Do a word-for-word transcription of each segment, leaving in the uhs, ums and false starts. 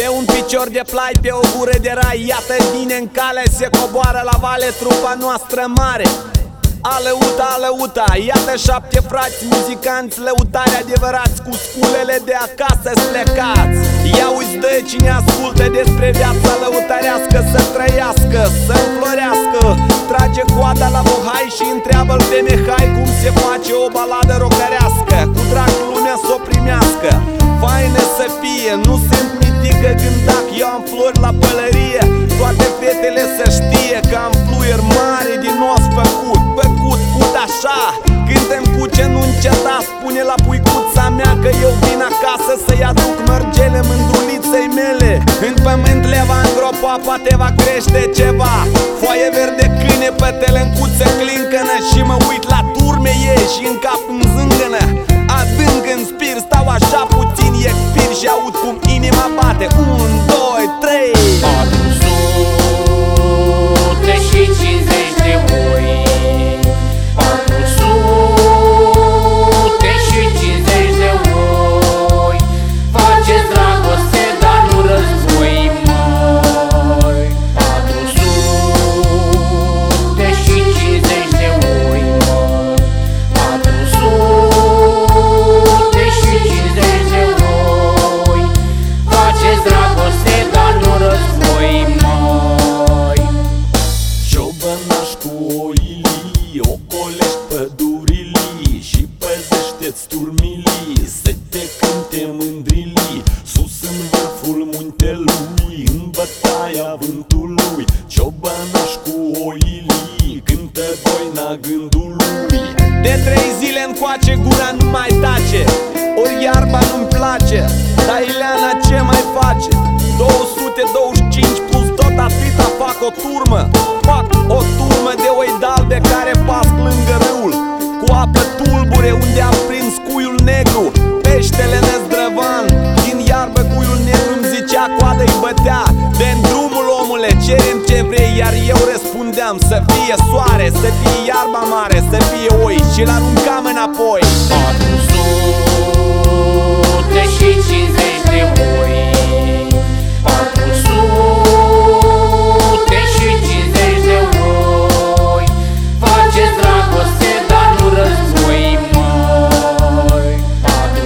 Pe un picior de plai, pe o gură de rai, iată vine în cale, se coboară la vale trupa noastră mare. Alăuta, alăuta, iată șapte frați muzicanți, lăutari adevărați, cu sculele de acasă plecați. Ia uzi de cine ascultă despre viața lăutarească, să trăiască, să înflorească. Trage coada la bohai și întreabă-l pe Mihai cum se face o baladă rocărească. Cu drag lumea s-o primească, faină să fie, nu sunt mitică când dacă eu am flori la pălărie. Toate fetele să știe că am fluier mare din os făcut, făcut, cut așa. Cântăm cu ce nu înceta, spune la puicuța mea că eu vin acasă să-i aduc mărgele mândruliței mele. În pământ leva îngropa, poate va crește ceva. Foaie verde, câine, pătălăncuță, clincănă. Și mă uit la turme ei și în cap îmi zângănă. Adânc în spir, stau așa puțin, expir și aud cum inima bate. Un, doi, trei. patru sute și cincizeci de oi, patru sute și cincizeci de oi. Faceți dragoste, dar nu război, măi. patru sute și cincizeci de oi, măi. patru sute și cincizeci de oi. Faceți dragoste, dar nu război, măi. Ciobănaș cu oilii, ocolești pădurilii și păzește-ți turmilii, să te cânte mândrilii sus în vârful muntelui, în bătaia vântului. Ciobănaș cu oilii cântă voina gândului. De trei zile încoace gura nu mai tace, ori iarba nu-mi place, dar Ileana ce mai face? două sute douăzeci și cinci plus tot atâta fac o turmă. Fac o turmă de oi dalbe care pasc lângă râul, cu apă tulbure unde am prins cuiul negru. Peștele năzdrăvan, din iarbă cuiul negru îmi zicea, coadă-i bătea. De-n drumul, omule, cerem ce vrei, iar eu răspundeam, să fie soare, să fie iarba mare, să fie oi, și l-aruncam înapoi. patru sute și cincizeci de oi, patru sute și cincizeci de oi. Faceți dragoste, dar nu război, măi. patru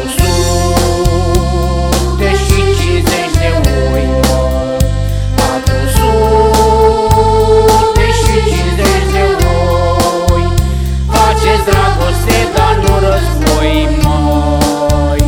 sute și cincizeci de oi, măi. patru sute și cincizeci de oi. Faceți dragoste, dar nu război, măi.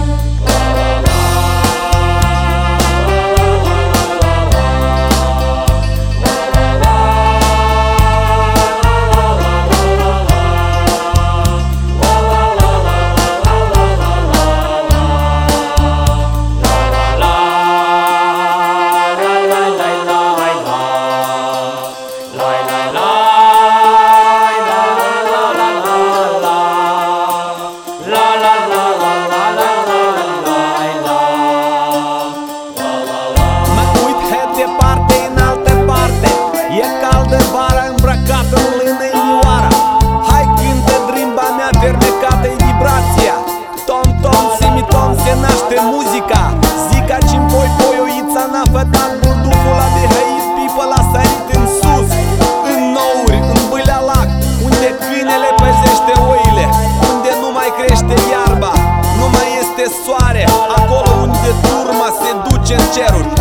Muzica, zica ce-n voi poioița n-a fătat burduful la de hăit, pipă la sărit în sus, în nouri, în Bâlealac, unde câinele păzește oile, unde nu mai crește iarba, nu mai este soare, acolo unde turma se duce în ceruri.